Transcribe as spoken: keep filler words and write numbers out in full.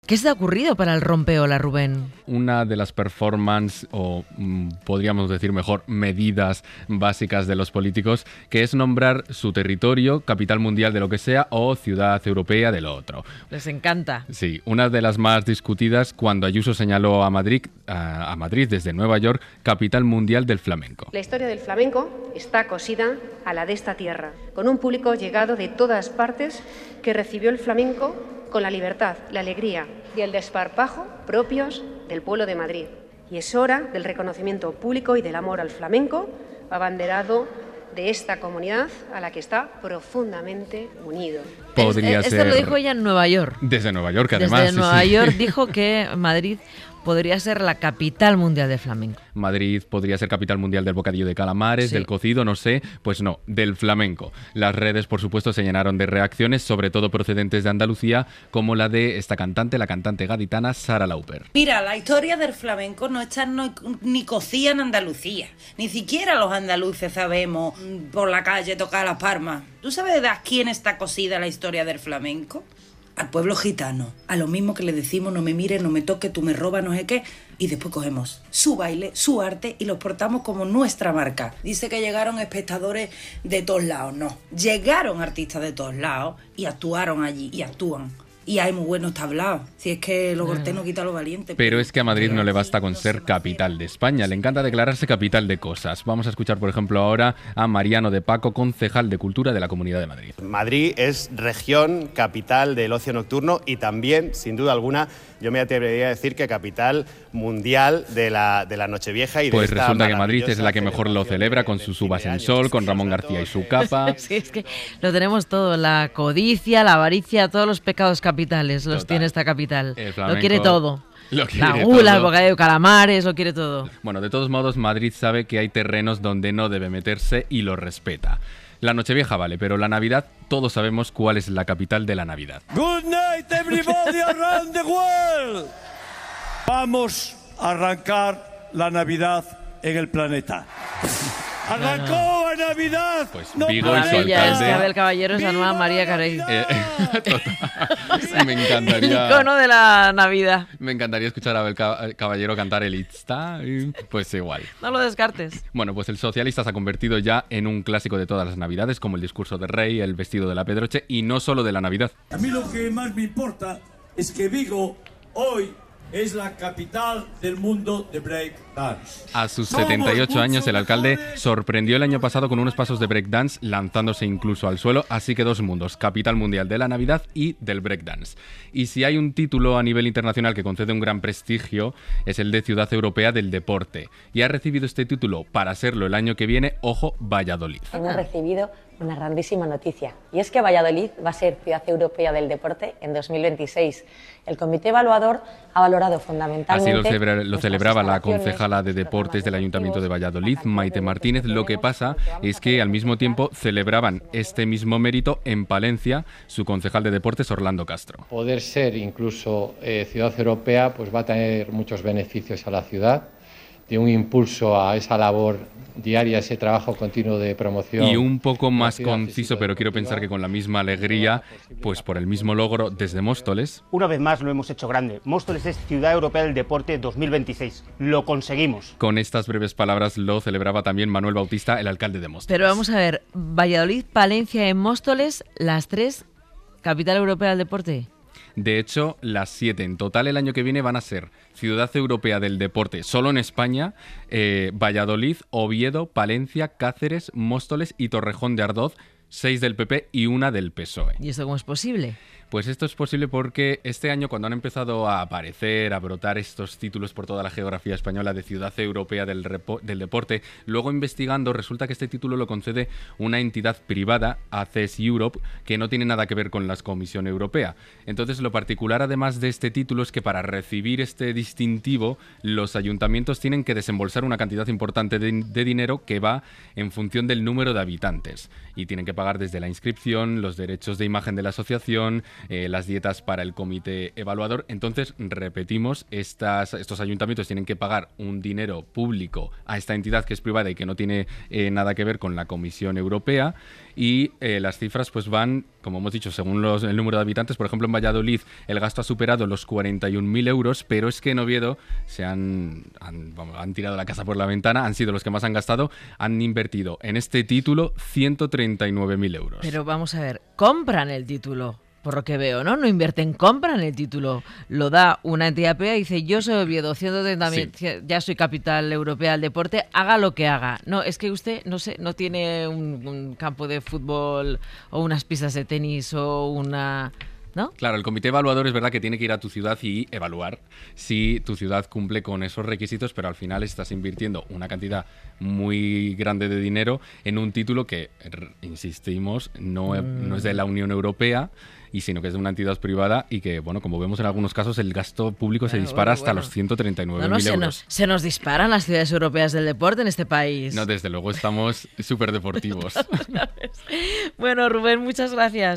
¿Qué se ha ocurrido para el rompeola, Rubén? Una de las performances, o mm, podríamos decir mejor, medidas básicas de los políticos, que es nombrar su territorio, capital mundial de lo que sea, o ciudad europea de lo otro. Les encanta. Sí, una de las más discutidas cuando Ayuso señaló a Madrid, a, a Madrid desde Nueva York, capital mundial del flamenco. La historia del flamenco está cosida a la de esta tierra, con un público llegado de todas partes que recibió el flamenco con la libertad, la alegría y el desparpajo propios del pueblo de Madrid. Y es hora del reconocimiento público y del amor al flamenco, abanderado de esta comunidad a la que está profundamente unido. Podría Esto ser... lo dijo ella en Nueva York. Desde Nueva York, además. Desde sí, Nueva sí. York dijo que Madrid podría ser la capital mundial del flamenco. Madrid podría ser capital mundial del bocadillo de calamares, Sí. del cocido, no sé, pues no, del flamenco. Las redes, por supuesto, se llenaron de reacciones, sobre todo procedentes de Andalucía, como la de esta cantante, la cantante gaditana Sara Lauper. Mira, la historia del flamenco no está no- ni cocida en Andalucía. Ni siquiera los andaluces sabemos mm, por la calle tocar las palmas. ¿Tú sabes de a quién está cosida la historia del flamenco? Al pueblo gitano. A lo mismo que le decimos no me mires, no me toques, tú me robas, no sé qué. Y después cogemos su baile, su arte y los portamos como nuestra marca. Dice que llegaron espectadores de todos lados. No, llegaron artistas de todos lados y actuaron allí y actúan. Y hay muy buenos tablaos. Si es que lo cortés no quita lo valiente. Pero es que a Madrid no le basta con ser capital de España, le encanta declararse capital de cosas. Vamos a escuchar, por ejemplo, ahora a Mariano de Paco, concejal de Cultura de la Comunidad de Madrid. Madrid es región capital del ocio nocturno y también, sin duda alguna, yo me atrevería a decir que capital mundial de la, de la Nochevieja. Y de Pues esta resulta que Madrid es maravillosa la que mejor lo celebración celebra, de- con del sus fin de uvas en año. sol, con Sí, Ramón sobre García y todo, su eh, capa. Sí, es que lo tenemos todo, la codicia, la avaricia, todos los pecados capitales los Total. tiene esta capital. El Lo flamenco quiere todo. lo quiere La gula, el todo. bocadillo de calamares, lo quiere todo. Bueno, de todos modos, Madrid sabe que hay terrenos donde no debe meterse y lo respeta. La Nochevieja vale, pero la Navidad, todos sabemos cuál es la capital de la Navidad. Good night, everybody around the world. Vamos a arrancar la Navidad en el planeta. ¡Arrancó la Navidad! Pues No Vigo y su Maravilla, es que alcalde. Abel Caballero es la nueva ¡Viva María la Carey. Navidad! Eh, total. Me El encantaría. icono de la Navidad. Me encantaría escuchar a Abel Ca- Caballero cantar el It's Time. Pues igual. No lo descartes. Bueno, pues el socialista se ha convertido ya en un clásico de todas las Navidades, como el discurso del rey, el vestido de la Pedroche, y no solo de la Navidad. A mí lo que más me importa es que Vigo hoy es la capital del mundo de break dance. A sus Somos setenta y ocho años, mucho el alcalde mejores. sorprendió el año pasado con unos pasos de breakdance, lanzándose incluso al suelo, así que dos mundos, capital mundial de la Navidad y del breakdance. Y si hay un título a nivel internacional que concede un gran prestigio, es el de Ciudad Europea del Deporte. Y ha recibido este título para serlo el año que viene, ojo, Valladolid. Hemos recibido una grandísima noticia, y es que Valladolid va a ser Ciudad Europea del Deporte en dos mil veintiséis. El comité evaluador ha valorado fundamentalmente... Así lo, celebra- lo nuestras celebraba la instalaciones, concejala de nuestros Deportes del programas Ayuntamiento de deportivos, Valladolid, la cantidad Maite de Martínez. eventos Lo que tenemos, pasa lo que vamos es a que hacer al mismo este tiempo año. celebraban este mismo mérito en Palencia su concejal de Deportes, Orlando Castro. Poder ser incluso eh, ciudad europea pues va a tener muchos beneficios a la ciudad, de un impulso a esa labor diaria, ese trabajo continuo de promoción. Y un poco de la más actividad conciso, pero quiero físico-deportiva. pensar que con la misma alegría, pues por el mismo logro desde Móstoles. Una vez más lo hemos hecho grande. Móstoles es Ciudad Europea del Deporte dos mil veintiséis. Lo conseguimos. Con estas breves palabras lo celebraba también Manuel Bautista, el alcalde de Móstoles. Pero vamos a ver, Valladolid, Palencia y Móstoles, las tres, capital europea del deporte. De hecho, las siete en total el año que viene van a ser Ciudad Europea del Deporte, solo en España, eh, Valladolid, Oviedo, Palencia, Cáceres, Móstoles y Torrejón de Ardoz, seis del P P y una del P S O E. ¿Y esto cómo es posible? Pues esto es posible porque este año, cuando han empezado a aparecer, a brotar estos títulos por toda la geografía española de Ciudad Europea del, repo- del Deporte, luego investigando resulta que este título lo concede una entidad privada, A C E S Europe, que no tiene nada que ver con la Comisión Europea. Entonces, lo particular además de este título es que para recibir este distintivo, los ayuntamientos tienen que desembolsar una cantidad importante de, de dinero que va en función del número de habitantes. Y tienen que pagar desde la inscripción, los derechos de imagen de la asociación, eh, las dietas para el comité evaluador. Entonces, repetimos, estas, estos ayuntamientos tienen que pagar un dinero público a esta entidad que es privada y que no tiene eh, nada que ver con la Comisión Europea, y eh, las cifras pues van, como hemos dicho, según los, el número de habitantes. Por ejemplo, en Valladolid el gasto ha superado los cuarenta y un mil euros, pero es que en Oviedo se han, han, vamos, han tirado la casa por la ventana, han sido los que más han gastado, han invertido en este título ciento treinta y nueve mil euros. Pero vamos a ver, compran el título. Por lo que veo, ¿no? No invierten, compran el título. Lo da una entidad privada y dice, yo soy Oviedo, ciento treinta mil, sí. ya soy capital europea del deporte, haga lo que haga. No, es que usted, no sé, no tiene un, un campo de fútbol o unas pistas de tenis o una... ¿no? Claro, el comité evaluador es verdad que tiene que ir a tu ciudad y evaluar si tu ciudad cumple con esos requisitos, pero al final estás invirtiendo una cantidad muy grande de dinero en un título que, insistimos, no, mm. no es de la Unión Europea, y sino que es de una entidad privada y que, bueno, como vemos en algunos casos, el gasto público bueno, se dispara bueno, hasta bueno. los ciento treinta y nueve mil no, no, euros. Se nos, se nos disparan las ciudades europeas del deporte en este país. No, desde luego estamos súper deportivos. Bueno, Rubén, muchas gracias.